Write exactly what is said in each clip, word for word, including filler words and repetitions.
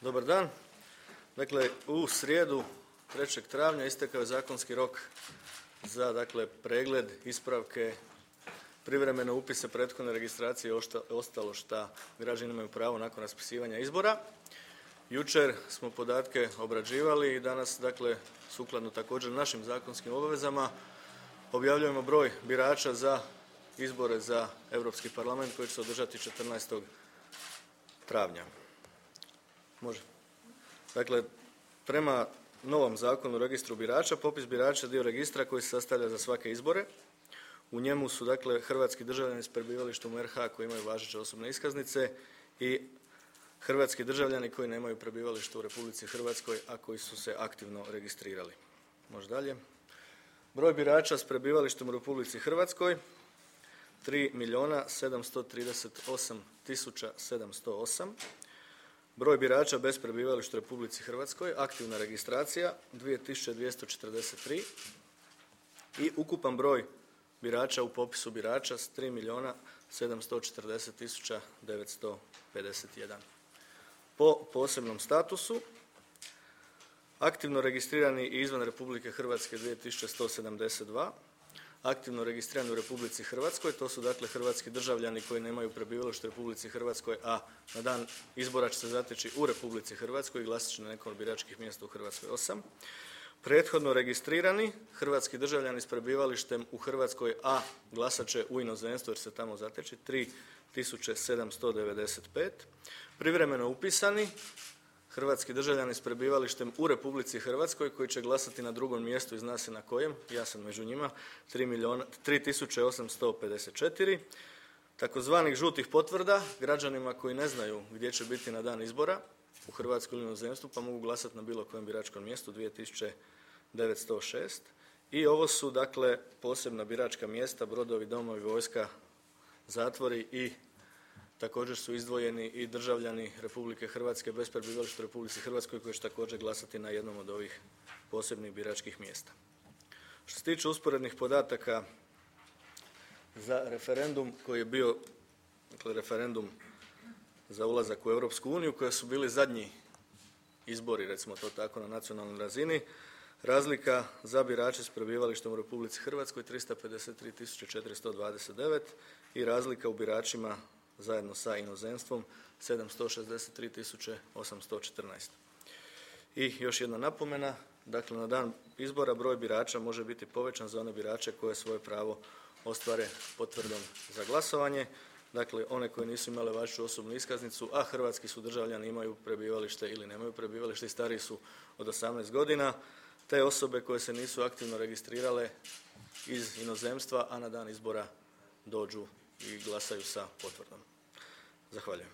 Dobar dan. Dakle, u srijedu trećeg travnja istekao je zakonski rok za dakle, pregled, ispravke, privremene upise, prethodne registracije i ostalo šta građani imaju pravo nakon raspisivanja izbora. Jučer smo podatke obrađivali i danas, dakle, sukladno također našim zakonskim obavezama, objavljujemo broj birača za izbore za Europski parlament koji će se održati četrnaestog travnja. Može. Dakle, prema novom zakonu o registru birača, popis birača je dio registra koji se sastavlja za svake izbore. U njemu su, dakle, hrvatski državljani s prebivalištem u R H koji imaju važeće osobne iskaznice i hrvatski državljani koji nemaju prebivalište u Republici Hrvatskoj, a koji su se aktivno registrirali. Može dalje. Broj birača s prebivalištem u Republici Hrvatskoj tri milijuna sedamsto trideset osam tisuća sedamsto osam. Broj birača bez prebivališta u Republici Hrvatskoj, aktivna registracija dvije tisuće dvjesto četrdeset tri i ukupan broj birača u popisu birača s tri milijuna sedamsto četrdeset tisuća devetsto pedeset jedan. Po posebnom statusu, aktivno registrirani i izvan Republike Hrvatske dvije tisuće sto sedamdeset dva, aktivno registrirani u Republici Hrvatskoj, to su dakle hrvatski državljani koji nemaju prebivalište u Republici Hrvatskoj, a na dan izbora će se zateći u Republici Hrvatskoj i glasat će na nekom od biračkih mjesta u Hrvatskoj osam. Prethodno registrirani hrvatski državljani s prebivalištem u Hrvatskoj, a glasat će u inozemstvu jer se tamo zateći tri tisuće sedamsto devedeset pet. Privremeno upisani hrvatski državljani s prebivalištem u Republici Hrvatskoj koji će glasati na drugom mjestu i zna se na kojem, ja sam među njima, tri tisuće osamsto pedeset četiri. Takozvanih žutih potvrda građanima koji ne znaju gdje će biti na dan izbora u Hrvatskoj ili inozemstvu pa mogu glasati na bilo kojem biračkom mjestu dvije tisuće devetsto šest. I ovo su dakle posebna biračka mjesta, brodovi, domovi, vojska, zatvori i također su izdvojeni i državljani Republike Hrvatske bez prebivališta u Republici Hrvatskoj koji će također glasati na jednom od ovih posebnih biračkih mjesta. Što se tiče usporednih podataka za referendum koji je bio, dakle referendum za ulazak u Europsku uniju, koji su bili zadnji izbori, recimo to tako, na nacionalnoj razini, razlika za birače s prebivalištem u Republici Hrvatskoj tristo pedeset tri tisuće četiristo dvadeset devet i razlika u biračima zajedno sa inozemstvom sedamsto šezdeset tri tisuće osamsto četrnaest. I još jedna napomena, dakle na dan izbora broj birača može biti povećan za one birače koje svoje pravo ostvare potvrdom za glasovanje, dakle one koje nisu imale važeću osobnu iskaznicu, a hrvatski su državljani, imaju prebivalište ili nemaju prebivalište i stariji su od osamnaest godina, te osobe koje se nisu aktivno registrirale iz inozemstva, a na dan izbora dođu i glasaju sa potvrdom. Zahvaljujem.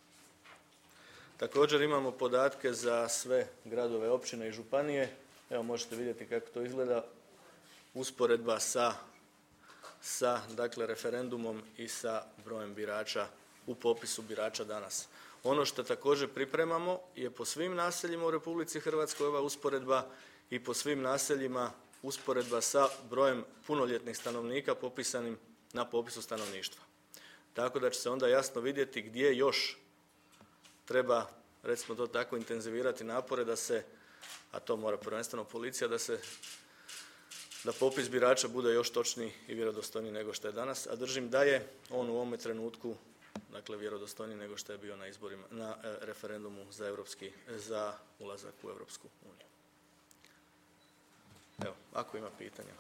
Također imamo podatke za sve gradove, općine i županije. Evo možete vidjeti kako to izgleda. Usporedba sa, sa dakle, referendumom i sa brojem birača u popisu birača danas. Ono što također pripremamo je po svim naseljima u Republici Hrvatskoj ova usporedba i po svim naseljima usporedba sa brojem punoljetnih stanovnika popisanim na popisu stanovništva. Tako da će se onda jasno vidjeti gdje još treba, recimo to tako, intenzivirati napore da se, a to mora prvenstveno policija, da se, da popis birača bude još točniji i vjerodostojniji nego što je danas, a držim da je on u ovome trenutku, dakle, vjerodostojniji nego što je bio na izborima, na referendumu za europski, za ulazak u Europsku uniju. Evo, ako ima pitanja.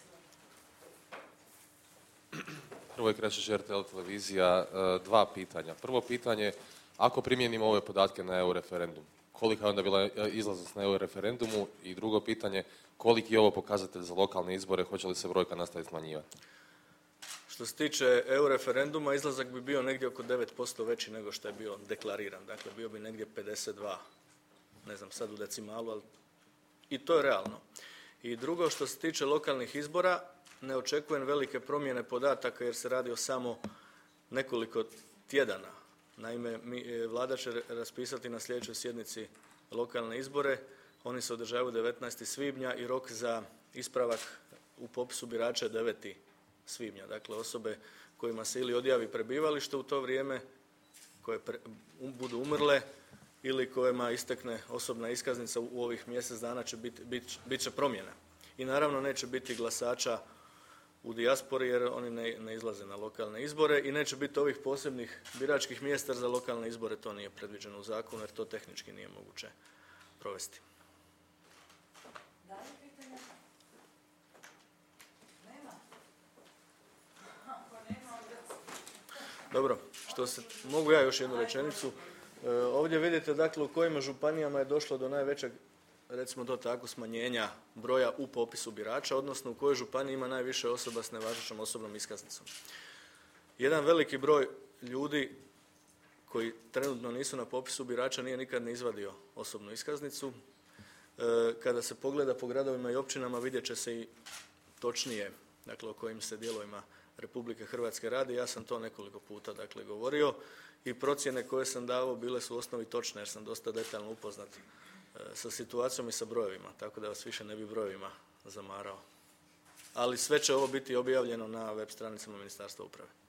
Prvo je Krešić R T L televizija, dva pitanja. Prvo pitanje, ako primijenimo ove podatke na E U referendum, kolika je onda bila izlaznost na E U referendumu? I drugo pitanje, koliki je ovo pokazatelj za lokalne izbore, hoće li se brojka nastaviti smanjivati? Što se tiče E U referenduma, izlazak bi bio negdje oko devet posto veći nego što je bio deklariran. Dakle, bio bi negdje pedeset dva, ne znam sad u decimalu, ali i to je realno. I drugo, što se tiče lokalnih izbora, ne očekujem velike promjene podataka jer se radi o samo nekoliko tjedana. Naime, mi, Vlada će raspisati na sljedećoj sjednici lokalne izbore. Oni se održavaju devetnaestog svibnja i rok za ispravak u popisu birača je deveti svibnja. Dakle, osobe kojima se ili odjavi prebivalište u to vrijeme, koje pre, budu umrle ili kojima istekne osobna iskaznica u ovih mjesec dana će biti, bit, bit će promjena. I naravno neće biti glasača u dijaspori jer oni ne, ne izlaze na lokalne izbore i neće biti ovih posebnih biračkih mjesta za lokalne izbore, to nije predviđeno u zakonu jer to tehnički nije moguće provesti. Dobro, što se, mogu ja još jednu rečenicu. E, ovdje vidite dakle u kojim županijama je došlo do najvećeg, recimo to tako, smanjenja broja u popisu birača, odnosno u kojoj županiji ima najviše osoba s nevažećom osobnom iskaznicom. Jedan veliki broj ljudi koji trenutno nisu na popisu birača nije nikad ne izvadio osobnu iskaznicu. E, kada se pogleda po gradovima i općinama vidjet će se i točnije, dakle o kojim se dijelovima Republike Hrvatske radi. Ja sam to nekoliko puta dakle govorio i procjene koje sam davao bile su u osnovi točne jer sam dosta detaljno upoznat e, sa situacijom i sa brojevima, tako da vas više ne bi brojevima zamarao. Ali sve će ovo biti objavljeno na web stranicama Ministarstva uprave.